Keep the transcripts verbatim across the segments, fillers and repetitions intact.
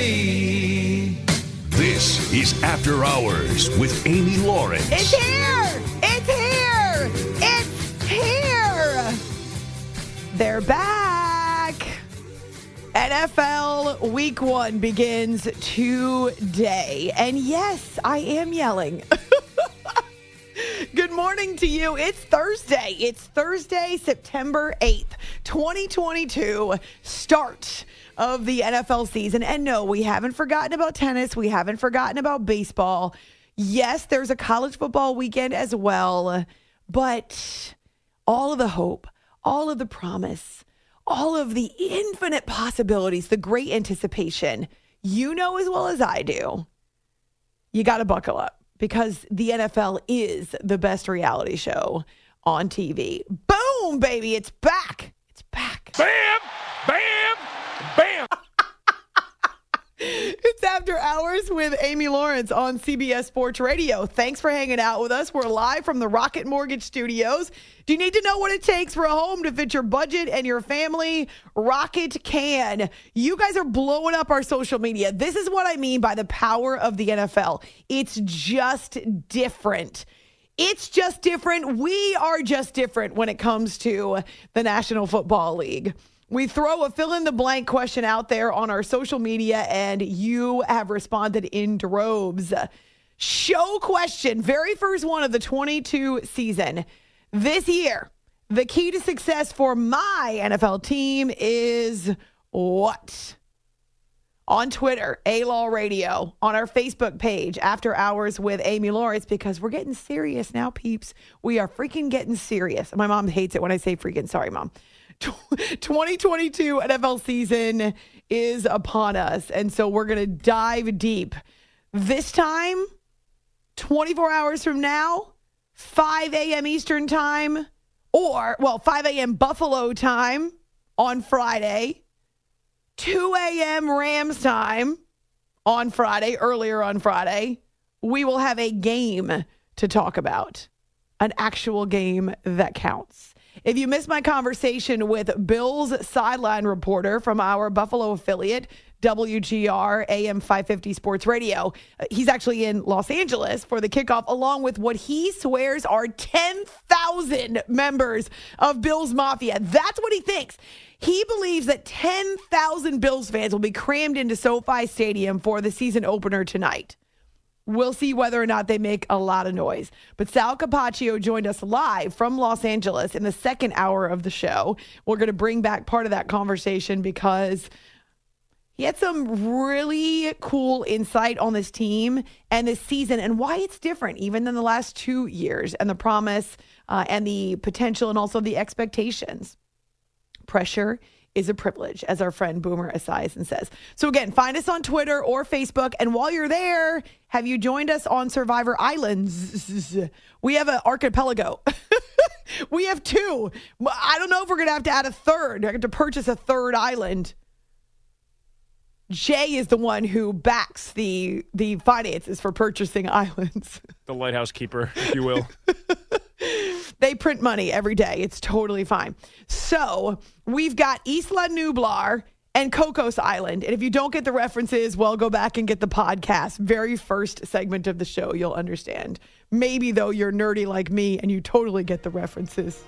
me. This is After Hours with Amy Lawrence. It's here! It's here! It's here! They're back! N F L Week One begins today. And yes, I am yelling. Good morning to you. It's Thursday. It's Thursday, September eighth, twenty twenty-two, start of the N F L season. And no, we haven't forgotten about tennis. We haven't forgotten about baseball. Yes, there's a college football weekend as well. But all of the hope, all of the promise, all of the infinite possibilities, the great anticipation, you know as well as I do, you got to buckle up. Because the N F L is the best reality show on T V. Boom, baby. It's back. It's back. Bam! Bam! Bam! It's After Hours with Amy Lawrence on C B S Sports Radio. Thanks for hanging out with us. We're live from the Rocket Mortgage Studios. Do you need to know what it takes for a home to fit your budget and your family? Rocket can. You guys are blowing up our social media. This is what I mean by the power of the N F L. It's just different. It's just different. We are just different when it comes to the National Football League. We throw a fill-in-the-blank question out there on our social media, and you have responded in droves. Show question, very first one of the twenty-two season. This year, the key to success for my N F L team is what? On Twitter, A-Law Radio, on our Facebook page, After Hours with Amy Lawrence, because we're getting serious now, peeps. We are freaking getting serious. My mom hates it when I say freaking. Sorry, Mom. twenty twenty-two N F L season is upon us, and so we're going to dive deep. This time, twenty-four hours from now, five a.m. Eastern time, or, well, five a.m. Buffalo time on Friday, two a.m. Rams time on Friday, earlier on Friday, we will have a game to talk about, an actual game that counts. If you missed my conversation with Bills sideline reporter from our Buffalo affiliate, W G R A M five fifty Sports Radio, he's actually in Los Angeles for the kickoff, along with what he swears are ten thousand members of Bills Mafia. That's what he thinks. He believes that ten thousand Bills fans will be crammed into SoFi Stadium for the season opener tonight. We'll see whether or not they make a lot of noise. But Sal Capaccio joined us live from Los Angeles in the second hour of the show. We're going to bring back part of that conversation because he had some really cool insight on this team and this season and why it's different even than the last two years and the promise uh, and the potential and also the expectations. Pressure is a privilege, as our friend Boomer Esiason says. So again, find us on Twitter or Facebook. And while you're there, have you joined us on Survivor Islands? We have an archipelago. We have two. I don't know if we're going to have to add a third. I have to purchase a third island. Jay is the one who backs the the finances for purchasing islands. The lighthouse keeper, if you will. They print money every day. It's totally fine. So we've got Isla Nublar and Cocos Island. And if you don't get the references, well, go back and get the podcast. Very first segment of the show, you'll understand. Maybe, though, you're nerdy like me and you totally get the references.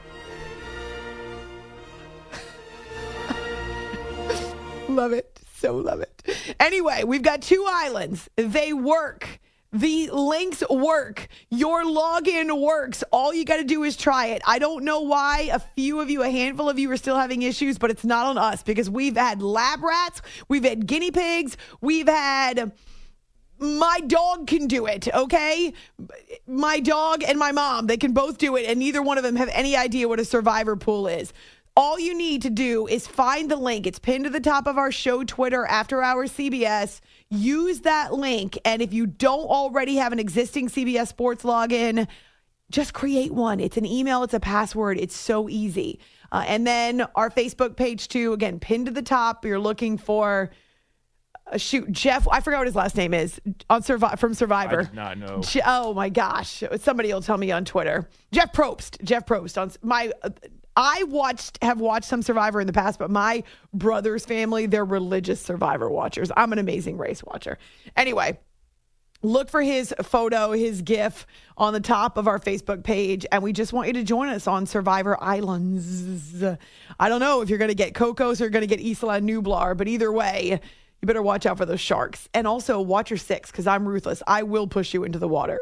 Love it. So love it. Anyway, we've got two islands. They work. The links work. Your login works. All you got to do is try it. I don't know why a few of you, a handful of you are still having issues, but it's not on us because we've had lab rats. We've had guinea pigs. We've had... My dog can do it, okay? My dog and my mom, they can both do it, and neither one of them have any idea what a survivor pool is. All you need to do is find the link. It's pinned to the top of our show Twitter, After Hours C B S. Use that link. And if you don't already have an existing C B S Sports login, just create one. It's an email. It's a password. It's so easy. Uh, and then our Facebook page, too, again, pinned to the top. You're looking for, uh, shoot, Jeff, I forgot what his last name is, on Survi- from Survivor. I do not know. Je- oh, my gosh. Somebody will tell me on Twitter. Jeff Probst. Jeff Probst. On my... Uh, I watched have watched some Survivor in the past, but my brother's family, they're religious Survivor watchers. I'm an Amazing Race watcher. Anyway, look for his photo, his GIF on the top of our Facebook page, and we just want you to join us on Survivor Islands. I don't know if you're going to get Cocos or going to get Isla Nublar, but either way, you better watch out for those sharks. And also watch your six, because I'm ruthless. I will push you into the water.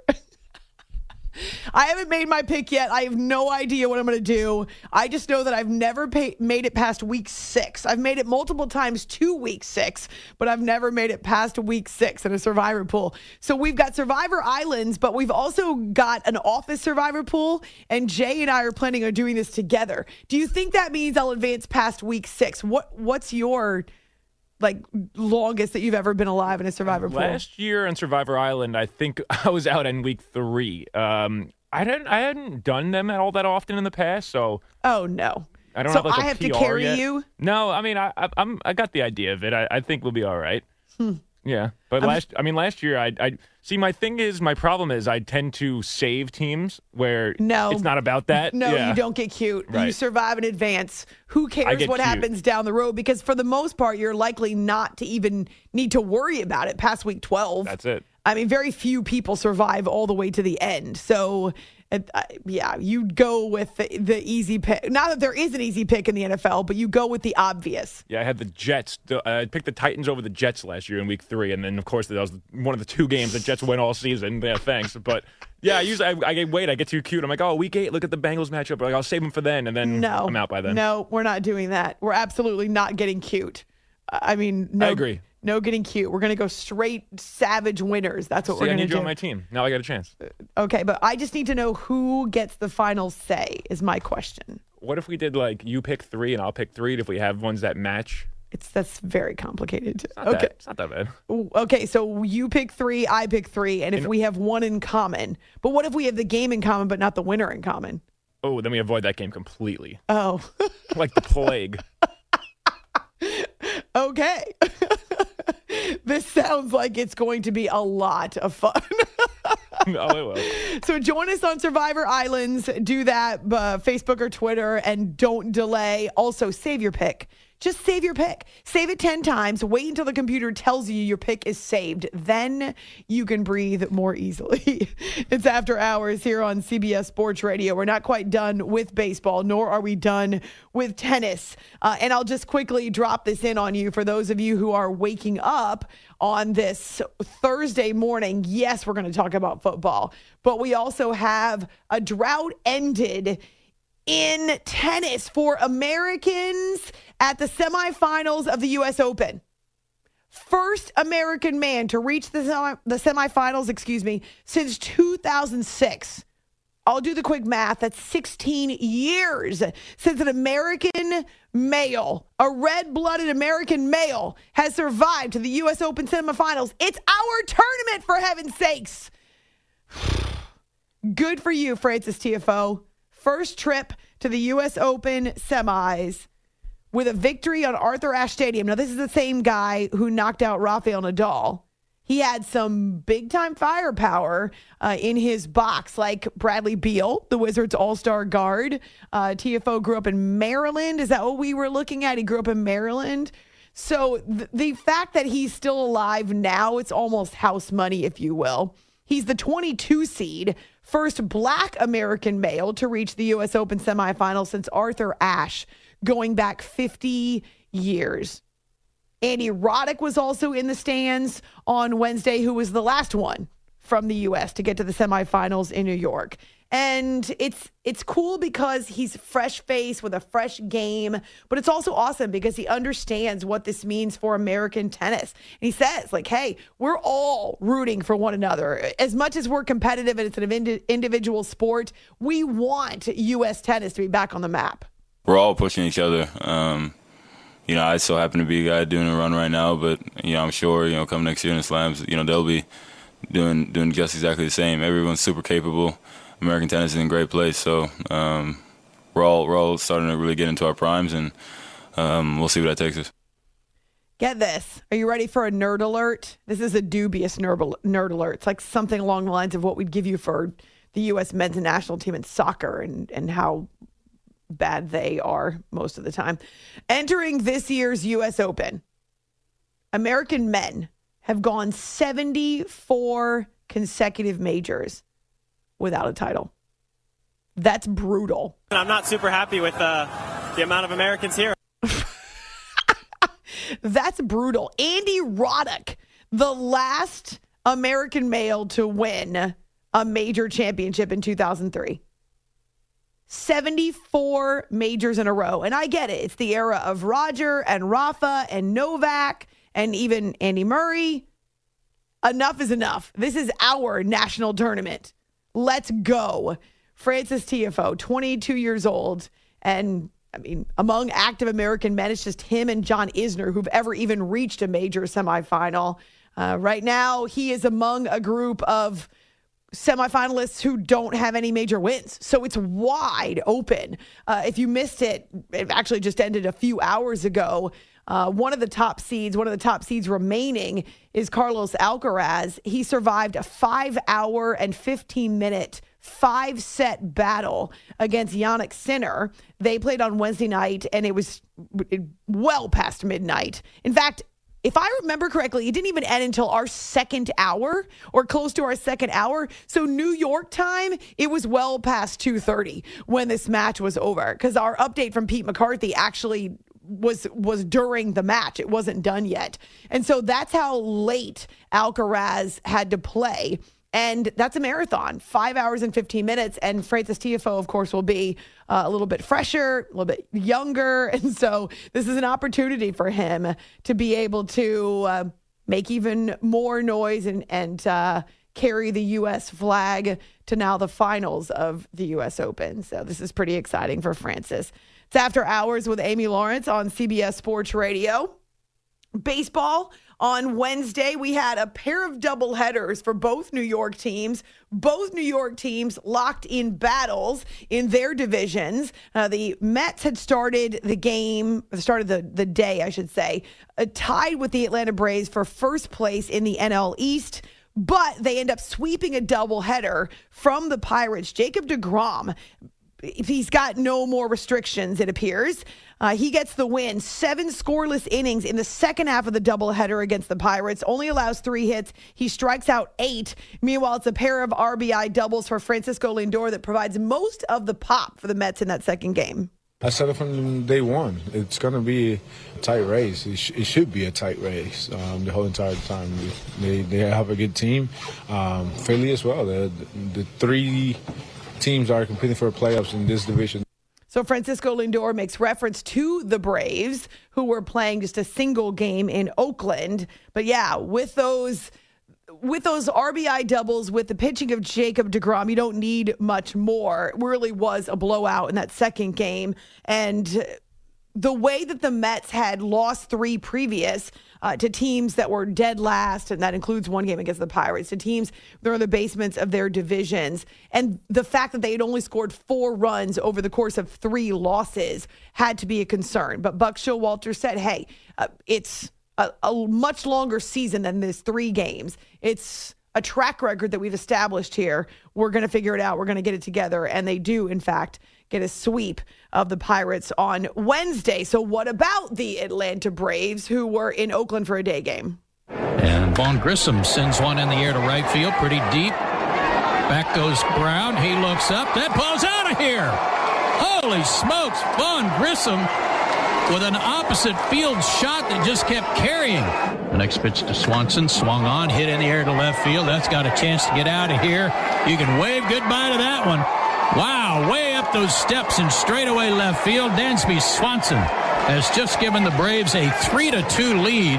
I haven't made my pick yet. I have no idea what I'm going to do. I just know that I've never pay- made it past week six. I've made it multiple times to week six, but I've never made it past week six in a Survivor pool. So we've got Survivor Islands, but we've also got an office Survivor pool, and Jay and I are planning on doing this together. Do you think that means I'll advance past week six? What What's your like longest that you've ever been alive in a Survivor pool? Last year on Survivor Island, I think I was out in week three. Um, I didn't, I hadn't done them all that often in the past, so. Oh no! I don't so have like I a have P R to carry yet. you. No, I mean I, I, I'm, I got the idea of it. I, I think we'll be all right. Hmm. Yeah, but I'm, last, I mean, last year, I, I see. My thing is, my problem is, I tend to save teams where no, it's not about that. No, yeah. you don't get cute. Right. You survive in advance. Who cares get what cute. happens down the road? Because for the most part, you're likely not to even need to worry about it past week twelve. That's it. I mean, very few people survive all the way to the end. So, uh, yeah, you go with the, the easy pick. Not that there is an easy pick in the N F L, but you go with the obvious. Yeah, I had the Jets. Uh, I picked the Titans over the Jets last year in week three, and then, of course, that was one of the two games the Jets win all season. Yeah, thanks. But, yeah, I usually, I, I wait, I get too cute. I'm like, oh, week eight, look at the Bengals matchup. Like, I'll save them for then, and then no, I'm out by then. No, we're not doing that. We're absolutely not getting cute. I mean, no. I agree. No getting cute. We're going to go straight savage winners. That's what See, we're I going to need do. you on my team. Now I got a chance. Okay, but I just need to know who gets the final say is my question. What if we did, like, you pick three and I'll pick three if we have ones that match? It's That's very complicated. It's not Okay. That, it's not that bad. Ooh, okay, so you pick three, I pick three, and if And- we have one in common. But what if we have the game in common but not the winner in common? Oh, then we avoid that game completely. Oh. Like the plague. Okay. This sounds like it's going to be a lot of fun. No, it will. So join us on Survivor Islands. Do that, uh, Facebook or Twitter, and don't delay. Also, save your pick. Just save your pick. Save it ten times. Wait until the computer tells you your pick is saved. Then you can breathe more easily. It's After Hours here on C B S Sports Radio. We're not quite done with baseball, nor are we done with tennis. Uh, and I'll just quickly drop this in on you for those of you who are waking up on this Thursday morning. Yes, we're going to talk about football, but we also have a drought ended in tennis for Americans at the semifinals of the U S Open. First American man to reach the semi- the semifinals, excuse me, since two thousand six. I'll do the quick math. That's sixteen years since an American male, a red-blooded American male, has survived to the U S Open semifinals. It's our tournament, for heaven's sakes. Good for you, Francis T F O. First trip to the U S Open semis with a victory on Arthur Ashe Stadium. Now, this is the same guy who knocked out Rafael Nadal. He had some big-time firepower uh, in his box, like Bradley Beal, the Wizards all-star guard. Uh, T F O grew up in Maryland. Is that what we were looking at? He grew up in Maryland. So th- the fact that he's still alive now, it's almost house money, if you will. He's the twenty-two seed, first black American male to reach the U S Open semifinals since Arthur Ashe, going back fifty years. Andy Roddick was also in the stands on Wednesday, who was the last one from the U S to get to the semifinals in New York. And it's it's cool because he's fresh face with a fresh game, but it's also awesome because he understands what this means for American tennis. And he says, like, hey, we're all rooting for one another. As much as we're competitive and it's an indi- individual sport, we want U S tennis to be back on the map. We're all pushing each other. Um, you know, I so happen to be a guy doing a run right now, but, you know, I'm sure, you know, come next year in the slams, you know, they'll be doing doing just exactly the same. Everyone's super capable. American tennis is in a great place, so um, we're all we're all starting to really get into our primes, and um, we'll see where that takes us. Get this. Are you ready for a nerd alert? This is a dubious nerd, nerd alert. It's like something along the lines of what we'd give you for the U S men's national team in soccer and, and how bad they are most of the time. Entering this year's U S Open, American men have gone seventy-four consecutive majors without a title. That's brutal. I'm not super happy with uh, the amount of Americans here. That's brutal. Andy Roddick, the last American male to win a major championship in two thousand three. seventy-four majors in a row. And I get it. It's the era of Roger and Rafa and Novak and even Andy Murray. Enough is enough. This is our national tournament. Let's go. Frances Tiafoe, twenty-two years old. And, I mean, among active American men, it's just him and John Isner who've ever even reached a major semifinal. Uh, right now, he is among a group of semifinalists who don't have any major wins. So it's wide open. Uh, if you missed it, it actually just ended a few hours ago. Uh, one of the top seeds, one of the top seeds remaining is Carlos Alcaraz. He survived a five hour and fifteen minute five set battle against Jannik Sinner. They played on Wednesday night and it was well past midnight. In fact, if I remember correctly, it didn't even end until our second hour or close to our second hour. So New York time, it was well past two thirty when this match was over because our update from Pete McCarthy actually was was during the match. It wasn't done yet. And so that's how late Alcaraz had to play. And that's a marathon, five hours and fifteen minutes. And Frances Tiafoe, of course, will be uh, a little bit fresher, a little bit younger. And so this is an opportunity for him to be able to uh, make even more noise and, and uh, carry the U S flag to now the finals of the U S Open. So this is pretty exciting for Frances. It's After Hours with Amy Lawrence on C B S Sports Radio. Baseball. On Wednesday, we had a pair of doubleheaders for both New York teams. Both New York teams locked in battles in their divisions. Uh, the Mets had started the game, started the, the day, I should say, uh, tied with the Atlanta Braves for first place in the N L East. But they end up sweeping a doubleheader from the Pirates. Jacob deGrom, he's got no more restrictions, it appears. Uh, he gets the win. Seven scoreless innings in the second half of the doubleheader against the Pirates. Only allows three hits. He strikes out eight. Meanwhile, it's a pair of R B I doubles for Francisco Lindor that provides most of the pop for the Mets in that second game. I said it from day one. It's going to be a tight race. It, sh- it should be a tight race um, the whole entire time. They they have a good team. Um, Philly as well. The, the three teams are competing for playoffs in this division. So Francisco Lindor makes reference to the Braves, who were playing just a single game in Oakland. But yeah, with those with those R B I doubles, with the pitching of Jacob deGrom, you don't need much more. It really was a blowout in that second game. And the way that the Mets had lost three previous uh, to teams that were dead last, and that includes one game against the Pirates, to teams that are in the basements of their divisions, and the fact that they had only scored four runs over the course of three losses had to be a concern. But Buck Showalter said, hey, uh, it's a, a much longer season than this three games. It's a track record that we've established here. We're going to figure it out. We're going to get it together. And they do, in fact, get a sweep of the Pirates on Wednesday. So what about the Atlanta Braves, who were in Oakland for a day game? And Vaughn Grissom sends one in the air to right field, pretty deep. Back goes Brown. He looks up. That ball's out of here. Holy smokes. Vaughn Grissom with an opposite field shot that just kept carrying. The next pitch to Swanson. Swung on, hit in the air to left field. That's got a chance to get out of here. You can wave goodbye to that one. Wow, way up those steps and straight away left field. Dansby Swanson has just given the Braves a three to two lead.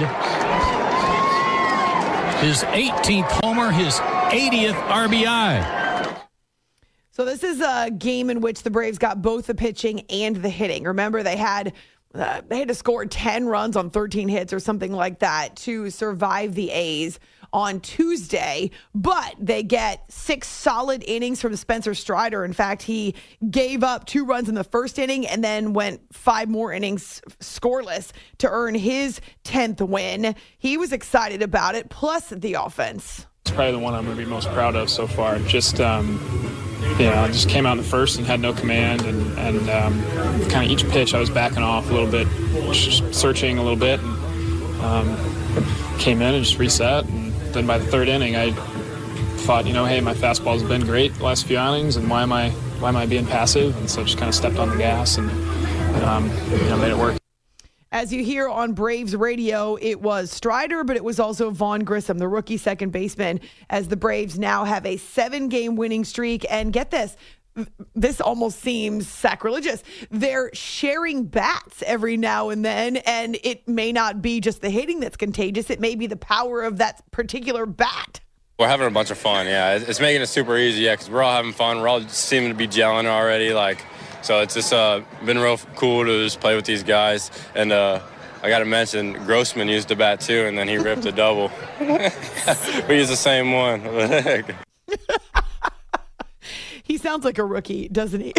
His eighteenth homer, his eightieth R B I. So this is a game in which the Braves got both the pitching and the hitting. Remember, they had uh, they had to score ten runs on thirteen hits or something like that to survive the A's on Tuesday, but they get six solid innings from Spencer Strider. In fact, he gave up two runs in the first inning and then went five more innings scoreless to earn his tenth win. He was excited about it, plus the offense. It's probably the one I'm going to be most proud of so far. Just um, you know, I just came out in the first and had no command, and, and um, kind of each pitch I was backing off a little bit, searching a little bit, and um, came in and just reset. And then by the third inning, I thought, you know, hey, my fastball's been great the last few innings, and why am I why am I being passive? And so just kind of stepped on the gas and um, you know, made it work. As you hear on Braves radio, it was Strider, but it was also Vaughn Grissom, the rookie second baseman, as the Braves now have a seven-game winning streak. And get this, this almost seems sacrilegious. They're sharing bats every now and then, and it may not be just the hitting that's contagious. It may be the power of that particular bat. We're having a bunch of fun, yeah. It's making it super easy, yeah, because we're all having fun. We're all seeming to be gelling already, like, so it's just uh, been real cool to just play with these guys. And uh, I got to mention, Grossman used the bat too, and then he ripped a double. We used the same one. He sounds like a rookie, doesn't he?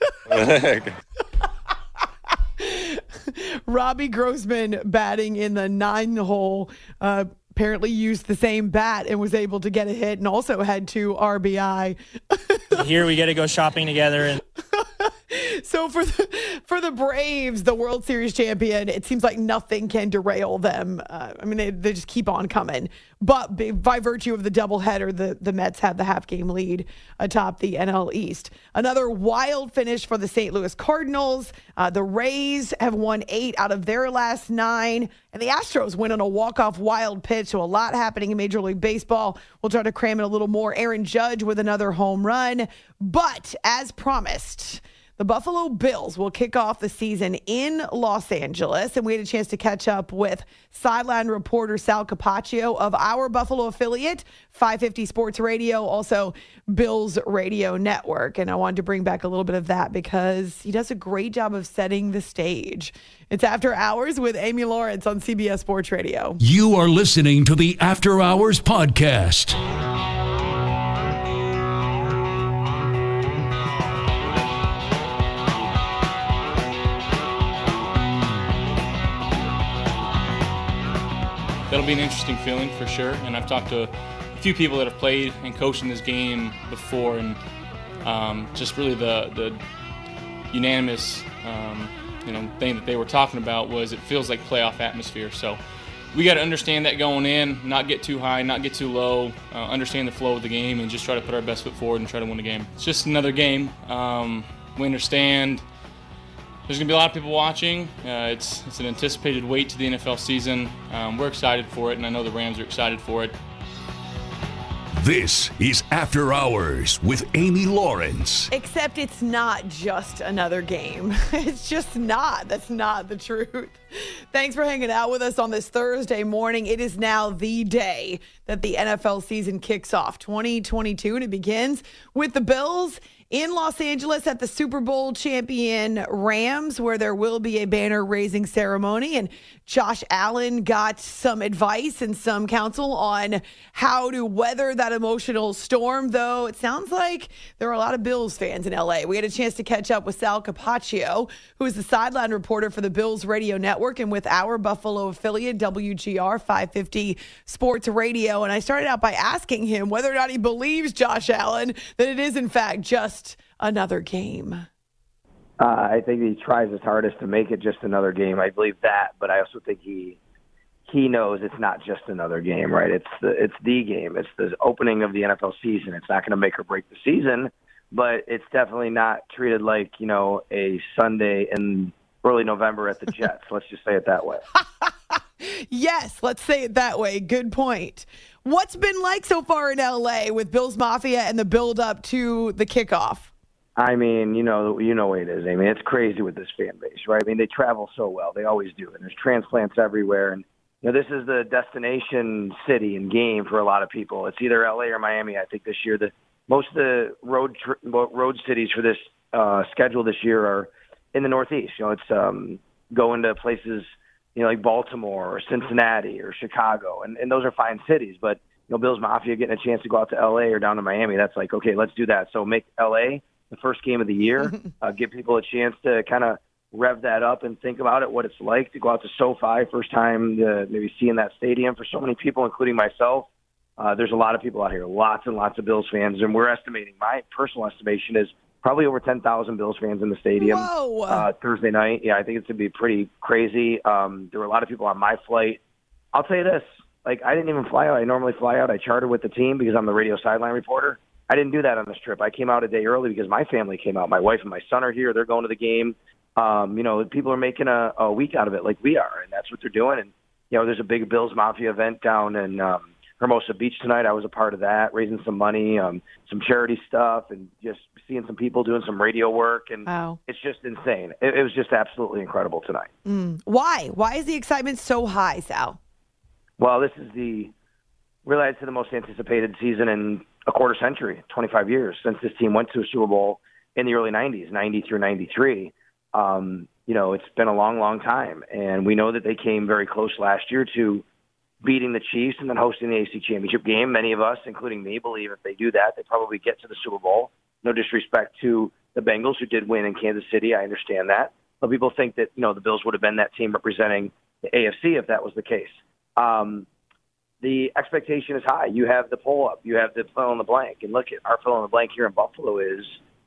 Robbie Grossman batting in the nine hole. Uh, apparently used the same bat and was able to get a hit and also had two R B I. Here we get to go shopping together. And so for the, for the Braves, the World Series champion, it seems like nothing can derail them. Uh, I mean, they, they just keep on coming. But by, by virtue of the doubleheader, the, the Mets have the half-game lead atop the N L East. Another wild finish for the Saint Louis Cardinals. Uh, the Rays have won eight out of their last nine. And the Astros win on a walk-off wild pitch. So a lot happening in Major League Baseball. We'll try to cram in a little more. Aaron Judge with another home run. But as promised, the Buffalo Bills will kick off the season in Los Angeles, and we had a chance to catch up with sideline reporter Sal Capaccio of our Buffalo affiliate, five fifty Sports Radio, also Bills Radio Network. And I wanted to bring back a little bit of that because he does a great job of setting the stage. It's After Hours with Amy Lawrence on C B S Sports Radio. You are listening to the After Hours podcast. That'll be an interesting feeling for sure, and I've talked to a few people that have played and coached in this game before, and um, just really the the unanimous um, you know thing that they were talking about was it feels like playoff atmosphere. So we got to understand that going in, not get too high, not get too low, uh, understand the flow of the game, and just try to put our best foot forward and try to win the game. It's just another game. Um, we understand there's going to be a lot of people watching. Uh, it's it's an anticipated wait to the N F L season. Um, we're excited for it, and I know the Rams are excited for it. This is After Hours with Amy Lawrence. Except it's not just another game. It's just not. That's not the truth. Thanks for hanging out with us on this Thursday morning. It is now the day that the N F L season kicks off, twenty twenty-two, and it begins with the Bills in Los Angeles at the Super Bowl champion Rams, where there will be a banner raising ceremony. And Josh Allen got some advice and some counsel on how to weather that emotional storm, though it sounds like there are a lot of Bills fans in L A. We had a chance to catch up with Sal Capaccio, who is the sideline reporter for the Bills Radio Network and with our Buffalo affiliate, W G R five fifty Sports Radio. And I started out by asking him whether or not he believes, Josh Allen, that it is, in fact, just another game. Uh, I think he tries his hardest to make it just another game. I believe that, but I also think he he knows it's not just another game, right? It's the it's the game. It's the opening of the N F L season. It's not going to make or break the season, but it's definitely not treated like, you know, a Sunday in early November at the Jets. Let's just say it that way. Yes, let's say it that way. Good point. What's been like so far in L A with Bills Mafia and the build up to the kickoff? I mean, you know, you know what it is. I mean, it's crazy with this fan base, right? I mean, they travel so well. They always do. And there's transplants everywhere. And, you know, this is the destination city and game for a lot of people. It's either L A or Miami. I think this year, the most of the road tr- road cities for this uh, schedule this year are in the Northeast. You know, it's um, going to places, you know, like Baltimore or Cincinnati or Chicago. And, and those are fine cities. But, you know, Bills Mafia getting a chance to go out to L A or down to Miami, that's like, okay, let's do that. So make L A the first game of the year, uh, give people a chance to kind of rev that up and think about it, what it's like to go out to SoFi, first time to maybe seeing that stadium for so many people, including myself. Uh, there's a lot of people out here, lots and lots of Bills fans, and we're estimating, my personal estimation is probably over ten thousand Bills fans in the stadium uh, Thursday night. Yeah, I think it's going to be pretty crazy. Um, there were a lot of people on my flight. I'll tell you this, like I didn't even fly out. I normally fly out. I chartered with the team because I'm the radio sideline reporter. I didn't do that on this trip. I came out a day early because my family came out. My wife and my son are here. They're going to the game. Um, you know, people are making a, a week out of it like we are, and that's what they're doing. And, you know, there's a big Bills Mafia event down in um, Hermosa Beach tonight. I was a part of that, raising some money, um, some charity stuff, and just seeing some people doing some radio work. And wow. It's just insane. It, it was just absolutely incredible tonight. Mm. Why? Why is the excitement so high, Sal? Well, this is the, really, I'd say the most anticipated season in a quarter century, twenty-five years, since this team went to a Super Bowl in the early nineties, ninety through ninety-three. Um, you know, it's been a long, long time. And we know that they came very close last year to beating the Chiefs and then hosting the A F C Championship game. Many of us, including me, believe if they do that, they probably get to the Super Bowl. No disrespect to the Bengals, who did win in Kansas City. I understand that. But people think that, you know, the Bills would have been that team representing the A F C if that was the case. Um, the expectation is high. You have the poll up. You have the fill in the blank. And look, at our fill in the blank here in Buffalo is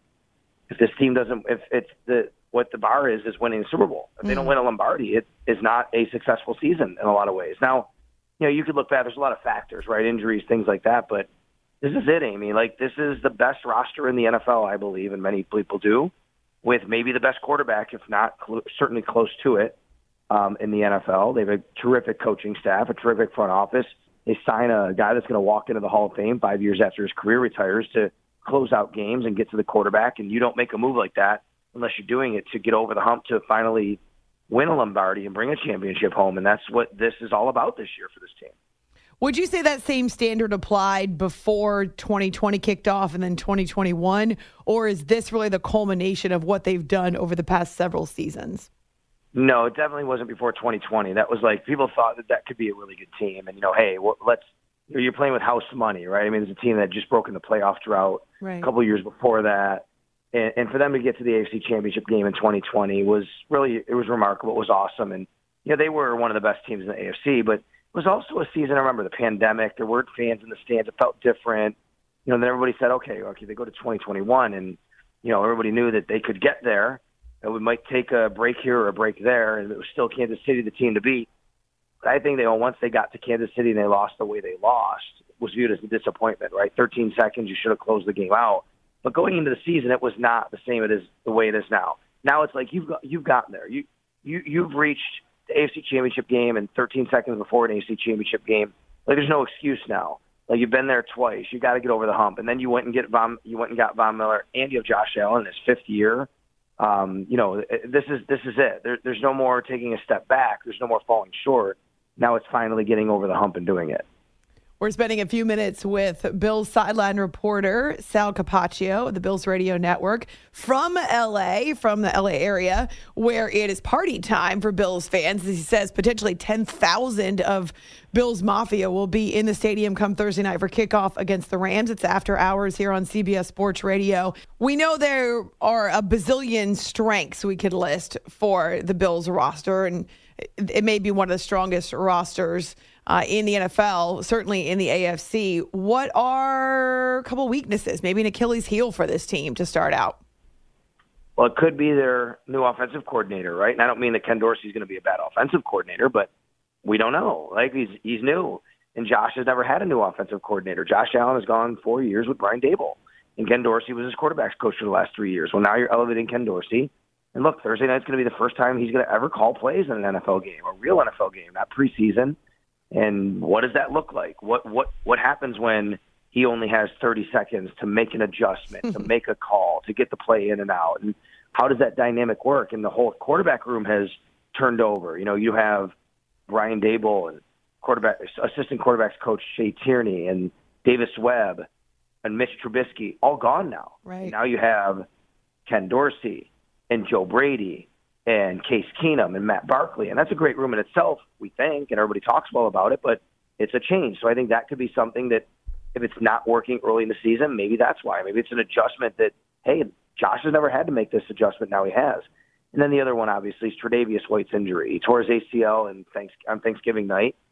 if this team doesn't, if it's the, what the bar is, is winning the Super Bowl. If they don't win a Lombardi, it is not a successful season in a lot of ways. Now, you know, you could look back. There's a lot of factors, right? Injuries, things like that. But this is it, Amy. Like, this is the best roster in the N F L, I believe, and many people do, with maybe the best quarterback, if not cl- certainly close to it, um, in the N F L. They have a terrific coaching staff, a terrific front office. They sign a guy that's going to walk into the Hall of Fame five years after his career retires to close out games and get to the quarterback. And you don't make a move like that unless you're doing it to get over the hump to finally win a Lombardi and bring a championship home. And that's what this is all about this year for this team. Would you say that same standard applied before twenty twenty kicked off and then twenty twenty-one? Or is this really the culmination of what they've done over the past several seasons? No, it definitely wasn't before twenty twenty. That was like, people thought that that could be a really good team. And, you know, hey, well, let's, you're playing with house money, right? I mean, it's a team that just broke in the playoff drought right. a couple of years before that. And, and for them to get to the A F C Championship game in twenty twenty was really, it was remarkable. It was awesome. And, you know, they were one of the best teams in the A F C, but it was also a season, I remember the pandemic, there weren't fans in the stands. It felt different. You know, and then everybody said, okay, okay, they go to twenty twenty-one, and, you know, everybody knew that they could get there. And we might take a break here or a break there, and it was still Kansas City, the team to beat. But I think they, once they got to Kansas City and they lost the way they lost, it was viewed as a disappointment, right? thirteen seconds, you should have closed the game out. But going into the season, it was not the same it is the way it is now. Now it's like you've got, you've gotten there. You you you've reached the A F C Championship game, and thirteen seconds before an A F C Championship game. Like, there's no excuse now. Like, you've been there twice. You got to get over the hump. And then you went and get Von, you went and got Von Miller, and you have Josh Allen in his fifth year. Um, you know, this is this is it. There, there's no more taking a step back. There's no more falling short. Now it's finally getting over the hump and doing it. We're spending a few minutes with Bills sideline reporter Sal Capaccio of the Bills Radio Network from L A, from the L A area, where it is party time for Bills fans. As he says, potentially ten thousand of Bills Mafia will be in the stadium come Thursday night for kickoff against the Rams. It's after hours here on C B S Sports Radio. We know there are a bazillion strengths we could list for the Bills roster, and it may be one of the strongest rosters Uh, in the N F L, certainly in the A F C. What are a couple weaknesses, maybe an Achilles heel for this team to start out? Well, it could be their new offensive coordinator, right? And I don't mean that Ken Dorsey's going to be a bad offensive coordinator, but we don't know. Like, he's he's new, and Josh has never had a new offensive coordinator. Josh Allen has gone four years with Brian Daboll, and Ken Dorsey was his quarterback's coach for the last three years. Well, now you're elevating Ken Dorsey. And look, Thursday night's going to be the first time he's going to ever call plays in an N F L game, a real N F L game, not preseason. And what does that look like? What what what happens when he only has thirty seconds to make an adjustment, to make a call, to get the play in and out? And how does that dynamic work? And the whole quarterback room has turned over. You know, you have Brian Daboll and quarterback assistant quarterbacks coach Shea Tierney and Davis Webb and Mitch Trubisky all gone now. Right. And now you have Ken Dorsey and Joe Brady and Case Keenum and Matt Barkley. And that's a great room in itself, we think, and everybody talks well about it, but it's a change. So I think that could be something that if it's not working early in the season, maybe that's why. Maybe it's an adjustment that, hey, Josh has never had to make this adjustment. Now he has. And then the other one, obviously, is Tre'Davious White's injury. He tore his A C L in thanks- on Thanksgiving night.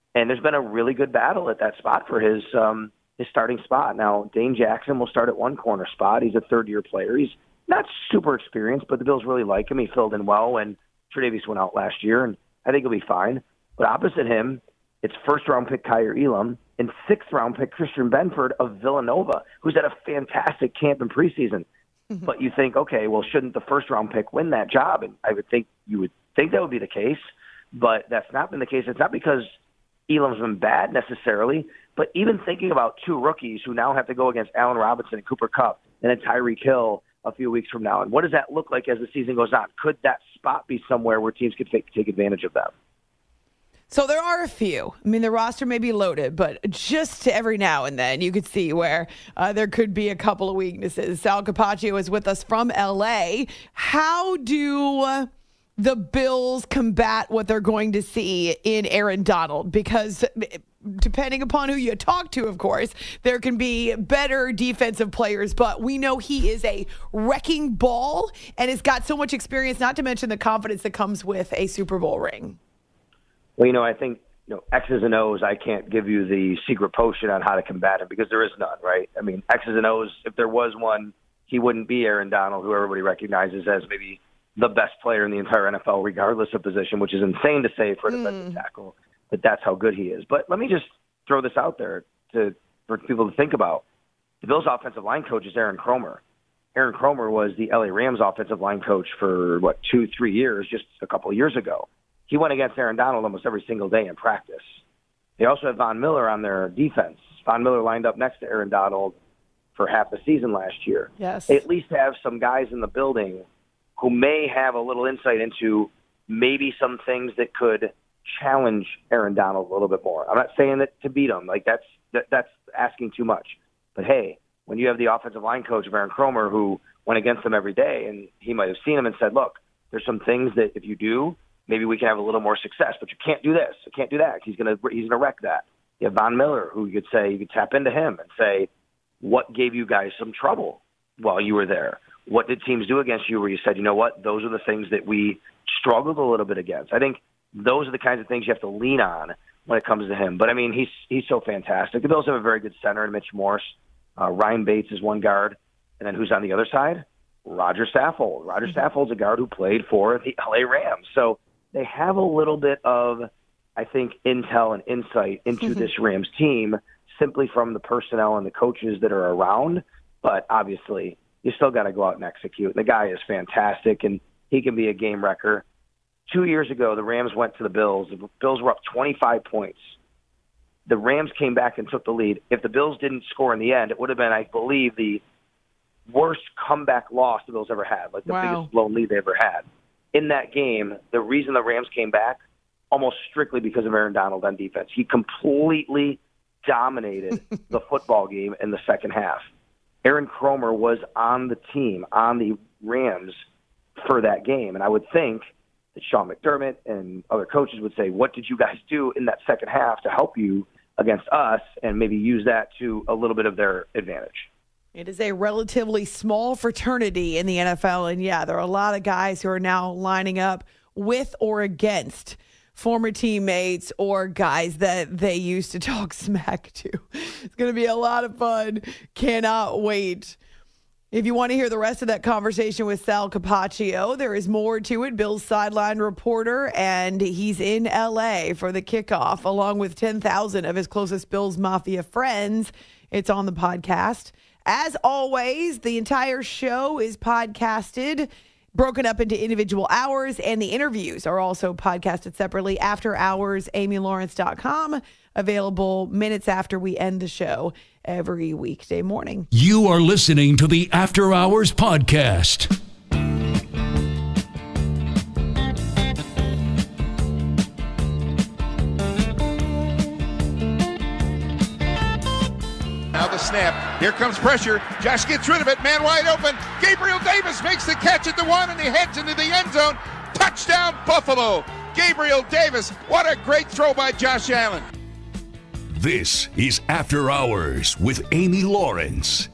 And there's been a really good battle at that spot for his um, his starting spot. Now, Dane Jackson will start at one corner spot. He's a third-year player. He's not super experienced, but the Bills really like him. He filled in well when Tre'Davious went out last year, and I think he'll be fine. But opposite him, it's first-round pick Kyer Elam and sixth-round pick Christian Benford of Villanova, who's had a fantastic camp in preseason. Mm-hmm. But you think, okay, well, shouldn't the first-round pick win that job? And I would think you would think that would be the case, but that's not been the case. It's not because Elam's been bad necessarily, but even thinking about two rookies who now have to go against Allen Robinson and Cooper Kupp and then Tyreek Hill a few weeks from now, and what does that look like as the season goes on? Could that spot be somewhere where teams could take, take advantage of them? So there are a few. I mean, the roster may be loaded, but just every now and then you could see where uh, there could be a couple of weaknesses. Sal Capaccio is with us from L A. How do uh, the Bills combat what they're going to see in Aaron Donald? Because depending upon who you talk to, of course, there can be better defensive players, but we know he is a wrecking ball and has got so much experience, not to mention the confidence that comes with a Super Bowl ring. Well, you know, I think, you know, X's and O's, I can't give you the secret potion on how to combat it because there is none, right? I mean, X's and O's, if there was one, he wouldn't be Aaron Donald, who everybody recognizes as maybe the best player in the entire N F L, regardless of position, which is insane to say for a defensive mm. tackle, but that's how good he is. But let me just throw this out there to for people to think about. The Bills' offensive line coach is Aaron Kromer. Aaron Kromer was the L A Rams' offensive line coach for, what, two, three years, just a couple of years ago. He went against Aaron Donald almost every single day in practice. They also have Von Miller on their defense. Von Miller lined up next to Aaron Donald for half the season last year. Yes. They at least have some guys in the building who may have a little insight into maybe some things that could challenge Aaron Donald a little bit more. I'm not saying that to beat him. Like, that's that, that's asking too much. But, hey, when you have the offensive line coach of Aaron Kromer who went against him every day, and he might have seen him and said, look, there's some things that if you do, maybe we can have a little more success, but you can't do this. You can't do that. He's going to he's going to wreck that. You have Von Miller, who you could say, you could tap into him and say, what gave you guys some trouble while you were there? What did teams do against you where you said, you know what, those are the things that we struggled a little bit against? I think those are the kinds of things you have to lean on when it comes to him. But, I mean, he's he's so fantastic. The Bills have a very good center in Mitch Morse. Uh, Ryan Bates is one guard. And then who's on the other side? Roger Saffold. Roger Saffold's a guard who played for the L A Rams. So they have a little bit of, I think, intel and insight into this Rams team simply from the personnel and the coaches that are around. But obviously, you still got to go out and execute. The guy is fantastic, and he can be a game wrecker. Two years ago, the Rams went to the Bills. The Bills were up twenty-five points. The Rams came back and took the lead. If the Bills didn't score in the end, it would have been, I believe, the worst comeback loss the Bills ever had, like the wow. biggest blown lead they ever had. In that game, the reason the Rams came back, almost strictly because of Aaron Donald on defense. He completely dominated the football game in the second half. Aaron Kromer was on the team, on the Rams for that game. And I would think that Sean McDermott and other coaches would say, what did you guys do in that second half to help you against us, and maybe use that to a little bit of their advantage? It is a relatively small fraternity in the N F L, and yeah, there are a lot of guys who are now lining up with or against former teammates or guys that they used to talk smack to. It's going to be a lot of fun. Cannot wait. If you want to hear the rest of that conversation with Sal Capaccio, there is more to it. Bill's sideline reporter, and he's in L A for the kickoff, along with ten thousand of his closest Bills Mafia friends. It's on the podcast. As always, the entire show is podcasted, broken up into individual hours, and the interviews are also podcasted separately. After Hours, Amy Lawrence dot com, available minutes after we end the show every weekday morning. You are listening to the After Hours podcast. Now the snap. Here comes pressure. Josh gets rid of it. Man wide open. Gabriel Davis makes the catch at the one, and he heads into the end zone. Touchdown, Buffalo. Gabriel Davis. What a great throw by Josh Allen. This is After Hours with Amy Lawrence.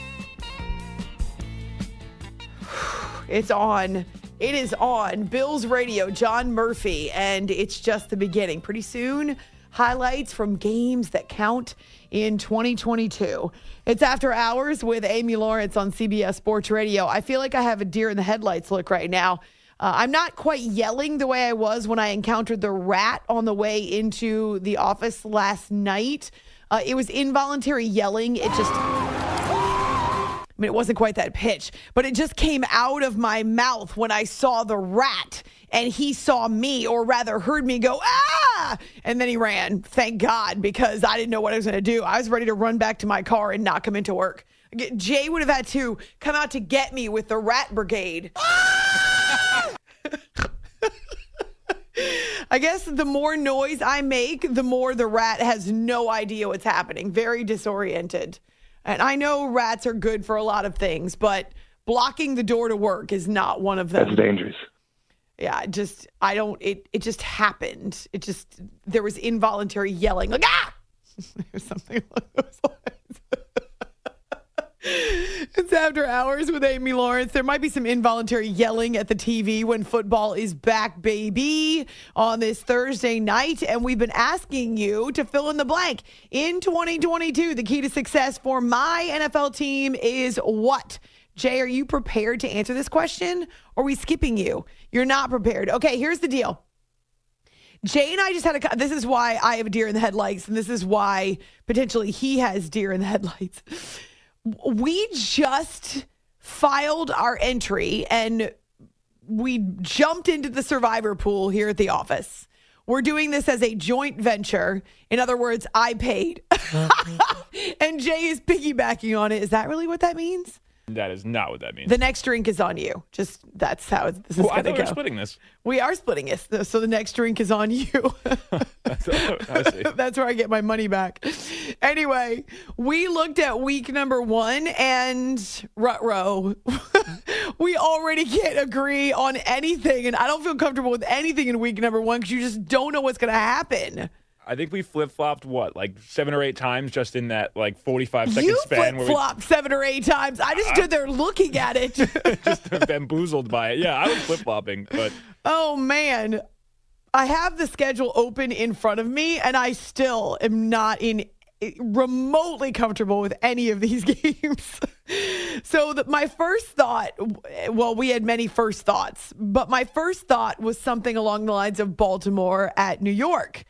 It's on. It is on. Bills Radio, John Murphy, and it's just the beginning. Pretty soon, highlights from games that count in twenty twenty-two. It's After Hours with Amy Lawrence on C B S Sports Radio. I feel like I have a deer in the headlights look right now. Uh, I'm not quite yelling the way I was when I encountered the rat on the way into the office last night. Uh, it was involuntary yelling. It just... I mean, it wasn't quite that pitch, but it just came out of my mouth when I saw the rat and he saw me, or rather heard me go, ah! And then he ran, thank God, because I didn't know what I was going to do. I was ready to run back to my car and not come into work. Jay would have had to come out to get me with the rat brigade. I guess the more noise I make, the more the rat has no idea what's happening. Very disoriented. And I know rats are good for a lot of things, but blocking the door to work is not one of them. That's dangerous. Yeah, just, I don't, it, it just happened. It just, there was involuntary yelling, like, ah! Or something like those lines. It's After Hours with Amy Lawrence. There might be some involuntary yelling at the T V when football is back, baby, on this Thursday night. And we've been asking you to fill in the blank. In twenty twenty-two, the key to success for my N F L team is what? Jay, are you prepared to answer this question? Or are we skipping you? You're not prepared. Okay, here's the deal. Jay and I just had a, this is why I have a deer in the headlights, and this is why potentially he has deer in the headlights. We just filed our entry and we jumped into the survivor pool here at the office. We're doing this as a joint venture. In other words, I paid. And Jay is piggybacking on it. Is that really what that means? That is not what that means. The next drink is on you. Just that's how this is well, going to go. I thought we were splitting this. We are splitting it. So the next drink is on you. That's, I see. That's where I get my money back. Anyway, we looked at week number one and Rutrow. We already can't agree on anything. And I don't feel comfortable with anything in week number one because you just don't know what's going to happen. I think we flip-flopped, what, like seven or eight times just in that, like, forty-five second you span. You flip-flopped seven or eight times. I just stood there looking at it. Just bamboozled by it. Yeah, I was flip-flopping, but... Oh, man. I have the schedule open in front of me, and I still am not in remotely comfortable with any of these games. So the, my first thought, well, we had many first thoughts, but my first thought was something along the lines of Baltimore at New York.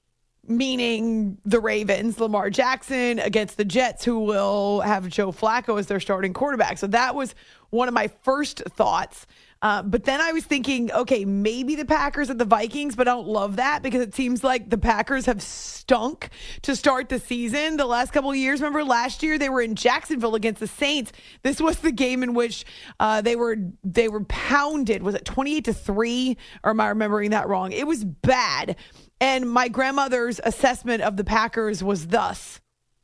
Meaning the Ravens, Lamar Jackson against the Jets, who will have Joe Flacco as their starting quarterback. So that was one of my first thoughts. Uh, but then I was thinking, okay, maybe the Packers at the Vikings, but I don't love that because it seems like the Packers have stunk to start the season the last couple of years. Remember last year they were in Jacksonville against the Saints. This was the game in which uh, they were they were pounded. Was it twenty-eight to three? Or am I remembering that wrong? It was bad. And my grandmother's assessment of the Packers was thus: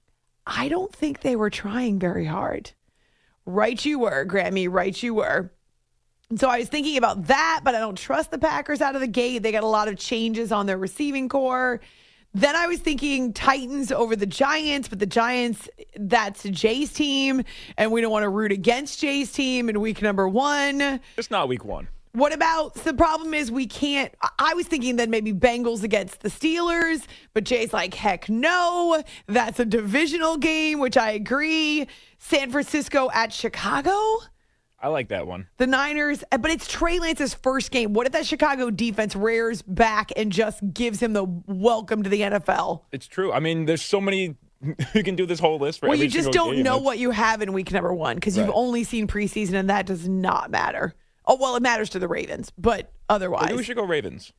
I don't think they were trying very hard. Right you were, Grammy, right you were. And so I was thinking about that, but I don't trust the Packers out of the gate. They got a lot of changes on their receiving core. Then I was thinking Titans over the Giants, but the Giants, that's Jay's team, and we don't want to root against Jay's team in week number one. It's not week one. What about, the problem is we can't, I was thinking that maybe Bengals against the Steelers, but Jay's like, heck no, that's a divisional game, which I agree. San Francisco at Chicago? I like that one. The Niners, but it's Trey Lance's first game. What if that Chicago defense rears back and just gives him the welcome to the N F L? It's true. I mean, there's so many, you can do this whole list for well, every you just single don't game. know That's... what you have in week number one because right. you've only seen preseason, and that does not matter. Oh, well, it matters to the Ravens, but otherwise. Maybe we should go Ravens.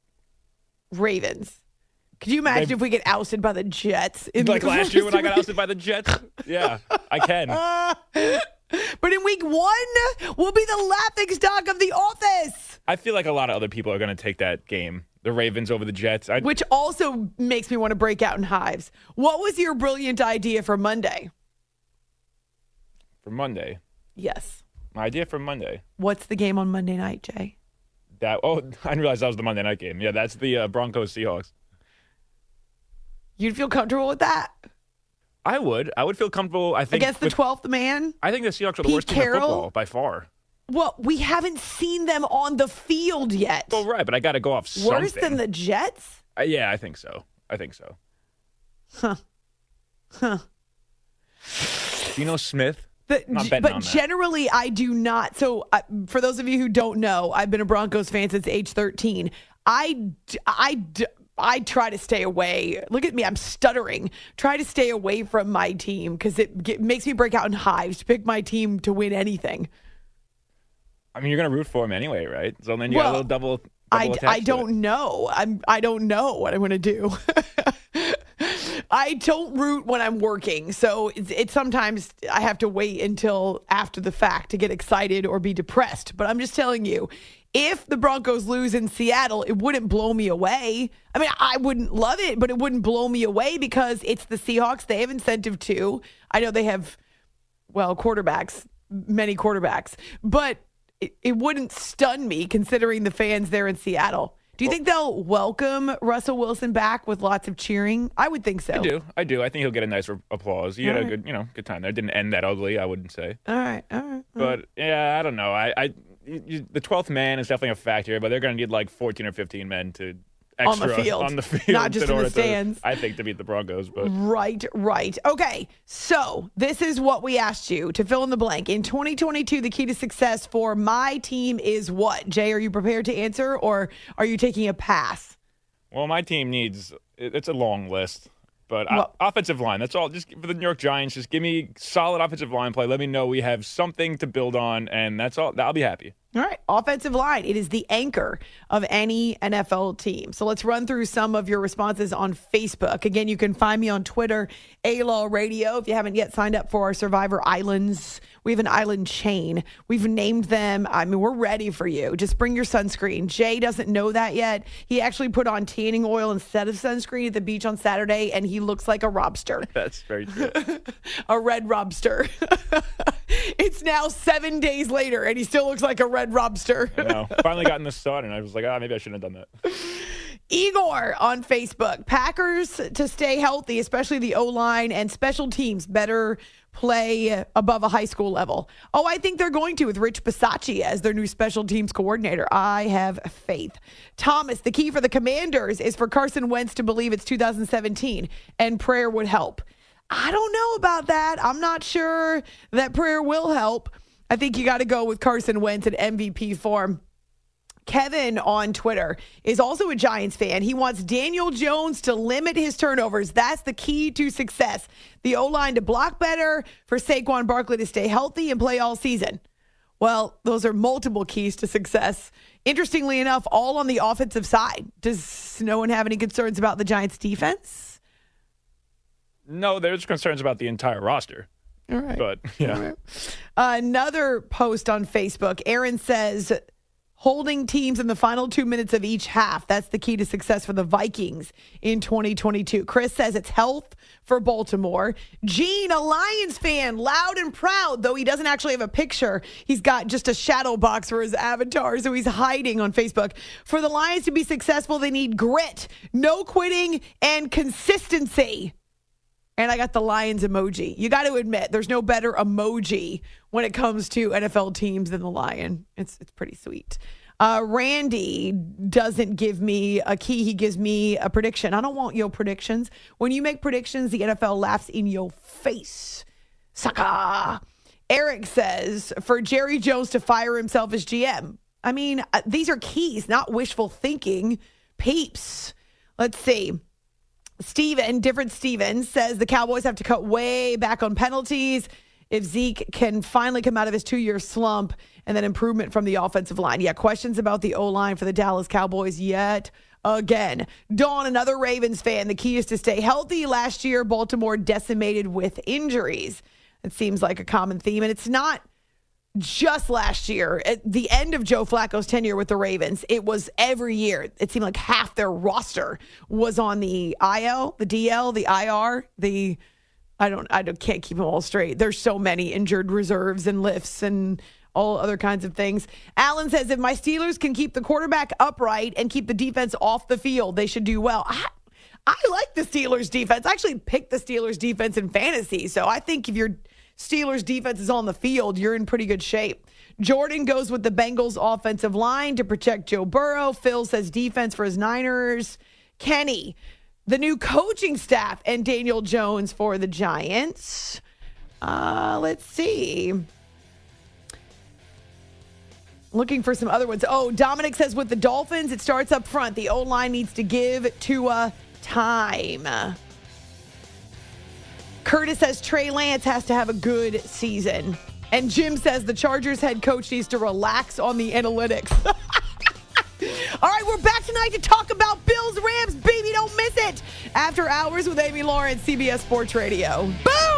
Ravens. Could you imagine they, if we get ousted by the Jets? In like the last year when I got ousted by the Jets? Yeah, I can. Uh, but in week one, we'll be the laughingstock of the office. I feel like a lot of other people are going to take that game. The Ravens over the Jets. I, Which also makes me want to break out in hives. What was your brilliant idea for Monday? For Monday? Yes. My idea for Monday. What's the game on Monday night, Jay? That Oh, I didn't realize that was the Monday night game. Yeah, that's the uh, Broncos-Seahawks. You'd feel comfortable with that? I would. I would feel comfortable, I think. Against the with, twelfth man? I think the Seahawks are the Pete worst Carroll? team in football, by far. Well, we haven't seen them on the field yet. Well, right, but I got to go off something. Worse than the Jets? Uh, yeah, I think so. I think so. Huh. Huh. Geno Smith? The, Not g- betting but on that. generally, I do not. So, uh, for those of you who don't know, I've been a Broncos fan since age thirteen. I, d- I, d- I try to stay away. Look at me, I'm stuttering. Try to stay away from my team because it get, makes me break out in hives to pick my team to win anything. I mean, you're going to root for him anyway, right? So then you Well, got a little double. double I, attached I to don't it. know. I'm I don't know what I'm going to do. I don't root when I'm working, so it's, it's sometimes I have to wait until after the fact to get excited or be depressed. But I'm just telling you, if the Broncos lose in Seattle, it wouldn't blow me away. I mean, I wouldn't love it, but it wouldn't blow me away because it's the Seahawks. They have incentive too. I know they have, well, quarterbacks, many quarterbacks, but it, it wouldn't stun me considering the fans there in Seattle. Do you think they'll welcome Russell Wilson back with lots of cheering? I would think so. I do. I do. I think he'll get a nice re- applause. He All had right. a good, you know, good time there. It didn't end that ugly, I wouldn't say. All right, all right. all But right. yeah, I don't know. I, I you, the twelfth man is definitely a factor, but they're going to need like fourteen or fifteen men to On the extra field. on the field, Not just in in the order stands. To, I think to beat the Broncos, but Right, right. Okay, so this is what we asked you to fill in the blank. In twenty twenty-two, the key to success for my team is what? Jay, are you prepared to answer or are you taking a pass? well, my team needs. It, it's a long list, but Well- o- offensive line. That's all. Just for the New York Giants, just give me solid offensive line play. Let me know we have something to build on, and that's all. I'll be happy. All right, offensive line. It is the anchor of any N F L team. So let's run through some of your responses on Facebook. Again, you can find me on Twitter, A-Law Radio. If you haven't yet signed up for our Survivor Islands, we have an island chain. We've named them. I mean, we're ready for you. Just bring your sunscreen. Jay doesn't know that yet. He actually put on tanning oil instead of sunscreen at the beach on Saturday, and he looks like a robster. That's very true. A red robster. It's now seven days later, and he still looks like a red robster. I know. Finally got in the sun, and I was like, ah, maybe I shouldn't have done that. Igor on Facebook. Packers to stay healthy, especially the O-line and special teams, better play above a high school level. Oh, I think they're going to with Rich Bisaccia as their new special teams coordinator. I have faith. Thomas, the key for the Commanders is for Carson Wentz to believe it's two thousand seventeen, and prayer would help. I don't know about that. I'm not sure that prayer will help. I think you got to go with Carson Wentz in M V P form. Kevin on Twitter is also a Giants fan. He wants Daniel Jones to limit his turnovers. That's the key to success. The O-line to block better, for Saquon Barkley to stay healthy and play all season. Well, those are multiple keys to success. Interestingly enough, all on the offensive side. Does no one have any concerns about the Giants' defense? No, there's concerns about the entire roster. All right. But, yeah. All right. Another post on Facebook. Aaron says, holding teams in the final two minutes of each half. That's the key to success for the Vikings in twenty twenty-two. Chris says it's health for Baltimore. Gene, a Lions fan, loud and proud, though he doesn't actually have a picture. He's got just a shadow box for his avatar, so he's hiding on Facebook. For the Lions to be successful, they need grit, no quitting, and consistency. And I got the Lions emoji. You got to admit, there's no better emoji when it comes to N F L teams than the Lion. It's it's pretty sweet. Uh, Randy doesn't give me a key. He gives me a prediction. I don't want your predictions. When you make predictions, the N F L laughs in your face. Sucker. Eric says, for Jerry Jones to fire himself as G M. I mean, uh, these are keys, not wishful thinking. Peeps. Let's see. Steven, different Steven, says the Cowboys have to cut way back on penalties if Zeke can finally come out of his two-year slump, and then improvement from the offensive line. Yeah, questions about the O-line for the Dallas Cowboys yet again. Dawn, another Ravens fan, the key is to stay healthy. Last year, Baltimore decimated with injuries. It seems like a common theme, and it's not just last year. At the end of Joe Flacco's tenure with the Ravens, it was every year. It seemed like half their roster was on the I L, the D L, the I R, the I don't I don't, can't keep them all straight. There's so many injured reserves and lifts and all other kinds of things. Allen says, if my Steelers can keep the quarterback upright and keep the defense off the field, they should do well. I, I like the Steelers defense. I actually picked the Steelers defense in fantasy. So I think if your Steelers defense is on the field, you're in pretty good shape. Jordan goes with the Bengals offensive line to protect Joe Burrow. Phil says defense for his Niners. Kenny, the new coaching staff and Daniel Jones for the Giants. Uh, let's see. Looking for some other ones. Oh, Dominic says with the Dolphins, it starts up front. The O-line needs to give Tua time. Curtis says Trey Lance has to have a good season. And Jim says the Chargers head coach needs to relax on the analytics. All right, we're back tonight to talk about Bills Rams. Baby, don't miss it. After Hours with Amy Lawrence, C B S Sports Radio. Boom!